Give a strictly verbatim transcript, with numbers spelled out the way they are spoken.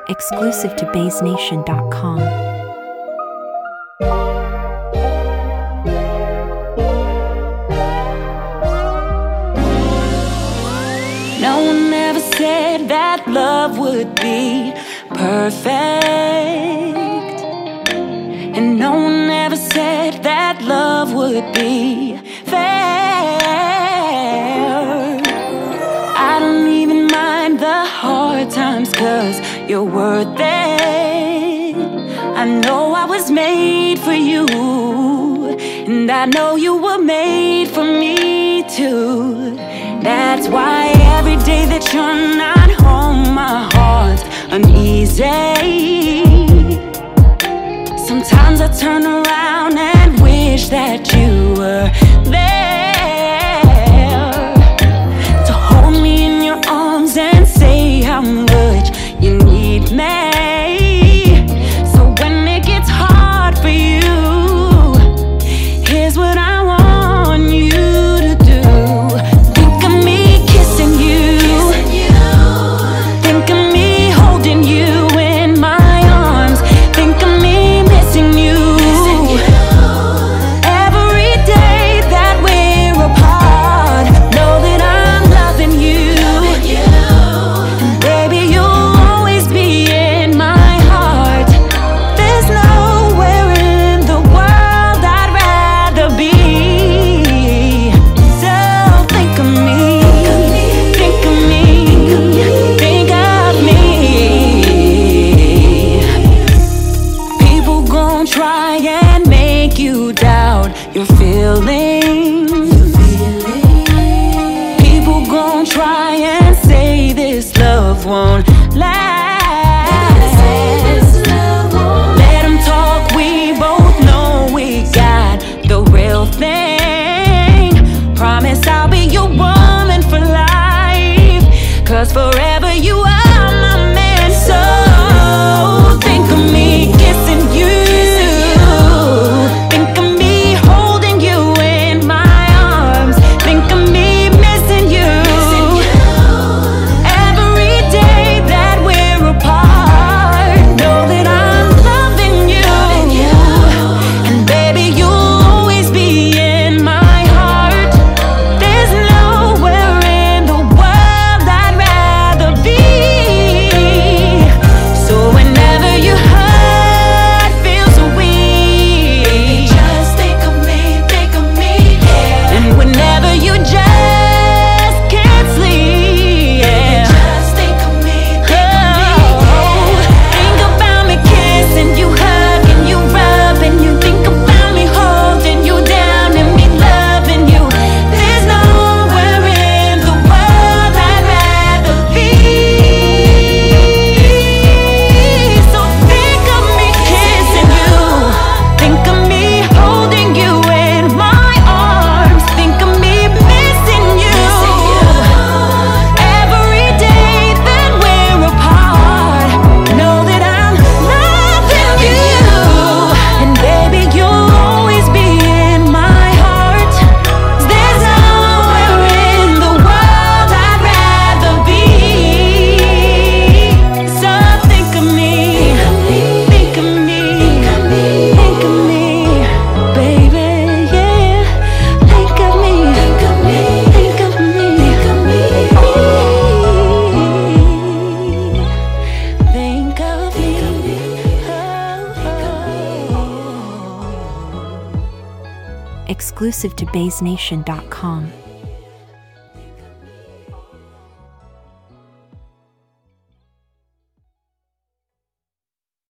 Exclusive to Bays Nation dot com. No one ever said that love would be perfect, and no one ever said that love would be fair. I don't even mind the hard times, 'cause you're worth it. I know I was made for you, and I know you were made for me too. That's why every day that you're not home, my heart's uneasy. Sometimes I turn around and wish that you were there to hold me in your arms and say how much you need me. So when it gets hard for you, here's what I want you to do. Think of me kissing you, think of me holding you in my arms, think of me missing you every day that we're apart. Know that I'm loving you, and baby you'll always be in my heart. There's nowhere in the world I'd rather be. So think of me, think of me, think of me. People gon' try and make you doubt your feelings. People gon' try and say this love won't last. Let 'em talk, we both know we got the real thing. Promise I'll be your woman for life, 'cause forever you are my man. So think of me kissing you, think of me holding you in my arms, think of me missing you every day that we're apart. Know that I'm loving you, and baby you'll always be in my heart. There's nowhere in the world I'd rather be. So whenever your heart feels so weak, just think of me, think of me, yeah. And whenever you just can't sleep, yeah, just think of me, think of me, yeah. Think about me kissing you, hugging you, rubbing you. Think about me holding you down and me loving you. There's nowhere in the world I'd rather be. So think of me kissing you, think of me holding you in my arms, think of me missing you every day that we're apart. Know that I'm loving you, and baby you'll always be in my heart. There's nowhere in the world I'd rather be. So think of me, think of me, think of me, baby, yeah. Think of me, think of me, think of me, think of me, think of me. Exclusive to Bays Nation dot com.